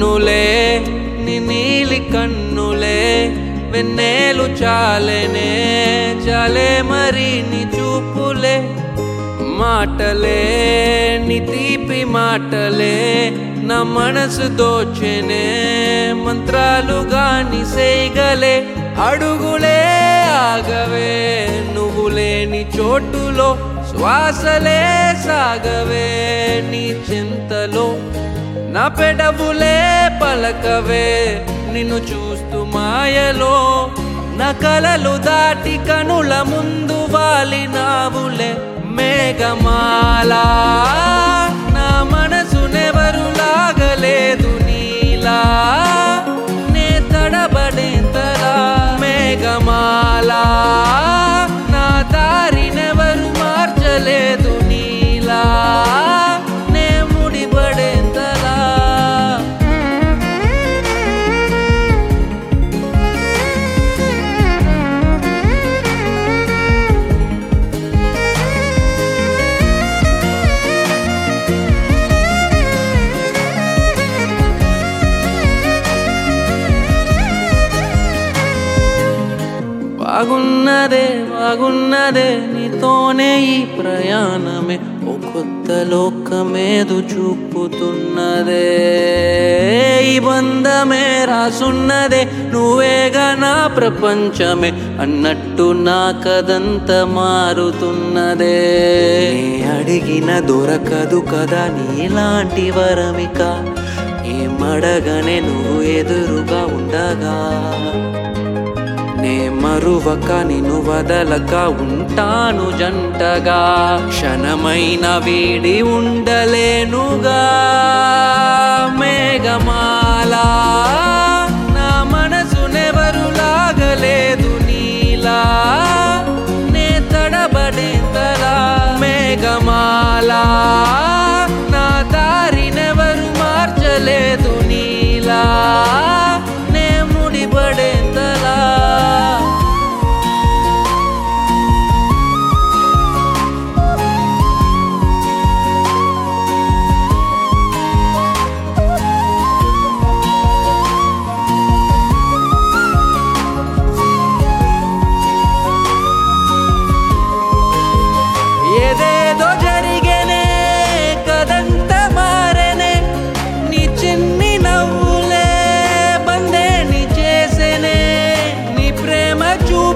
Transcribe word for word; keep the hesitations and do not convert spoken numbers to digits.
కన్నులే నీ నీలి కన్నులే వెన్నేలు చాలేనే చాలే మరి నీ చూపులే మాటలే నీ తీపి మాటలే నా మనసు దోచెనే మంత్రాలుగా నీ సేగలే అడుగులే ఆగవే నువ్వు లేని చోటులో శ్వాసలే సాగవే నీ చింతలో నా పెడవులే పలకవే నిన్ను చూస్తూ మాయలో నా కలలు దాటి కనుల ముందు వాలినావులే మేఘమాలా నా మనసు నెవరు లాగలేదు నీలా నే తడబడేంతలా మేఘమాలా నా దారి నెవరు మార్చలేదు నీలా నే ముడిపడేంతలా బాగున్నదే బాగున్నదే నీతోనే ఈ ప్రయాణమే ఓ కొత్త లోకమేదు చూపుతున్నదే ఈ బంధమే రాసున్నదే నువ్వేగా నా ప్రపంచమే అన్నట్టు నా కదంత మారుతున్నదే అడిగిన దొరకదు కదా నీలాంటి వరమిక ఏమడగనే నువ్వు ఎదురుగా ఉండగా నే మరువక నిన్ను వదలక ఉంటాను జంటగా క్షణమైన వీడి ఉండలేనుగా మేఘమాలా నా మనసు నెవరు లాగలేదు నీలా నే తడబడేంతలా మేఘమాలా నా దారి నెవరు మార్చలేదు నీలా నే ముడిపడేంతలా ఏదేదో జరిగేనే కదంత మారేనే నీ చిన్ని నవ్వులే బందే నీ చేసేనే నీ ప్రేమ చూ